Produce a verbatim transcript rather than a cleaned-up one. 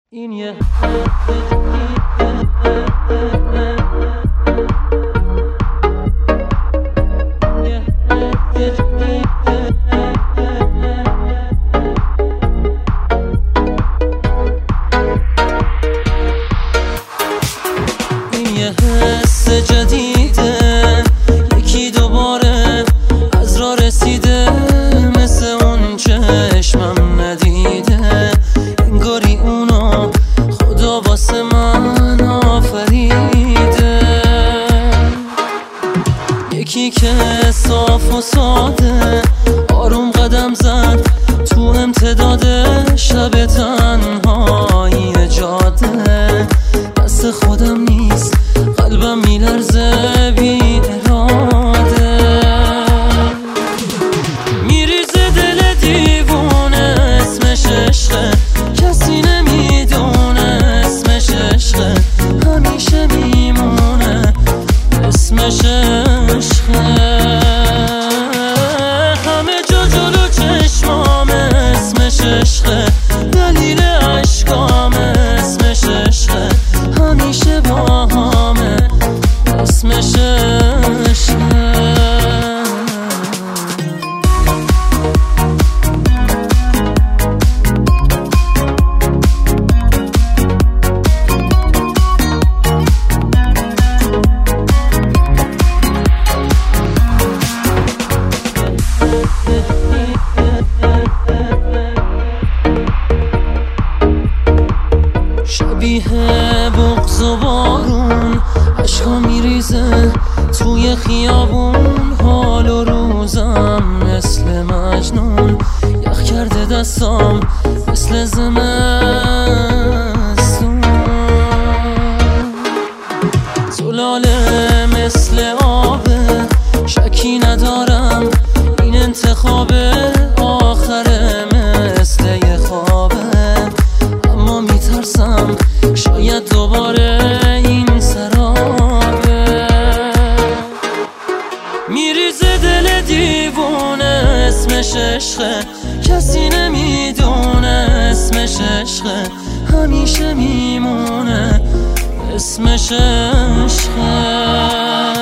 این یه این یه حس جدیده، یکی دوباره از راه رسیده، مثل اون چشمم ندیده، انگاری اونو خدا واسه من آفریده. یکی که صاف و ساده آروم قدم زد تو امتداد شب تنهایی جاده، دست خودم نیست قلبم میلرزه بی اراده، میریزه دل دیوونه، اسمش عشقه کسی نمیدونه، اسمش عشقه همیشه میمونه، اسمش عشقه همه جا جلو چشمامه، اسمش عشقه دلیل عشقامه، اسمش عشقه همیشه باهامه، اسمش عشقه. شبیه بغض و بارون عشقا میریزه توی خیابون، حال و روزم مثل مجنون، یخ کرده دستام مثل زمستون، زلاله مثل آبه، شکی ندارم این انتخاب آخره مثل یه خوابه، اما میترسم شاید دوباره این سرابه، میریزه دل دیوونه، اسمش عشقه کسی نمیدونه، اسمش عشقه همیشه میمونه، اسمش عشقه.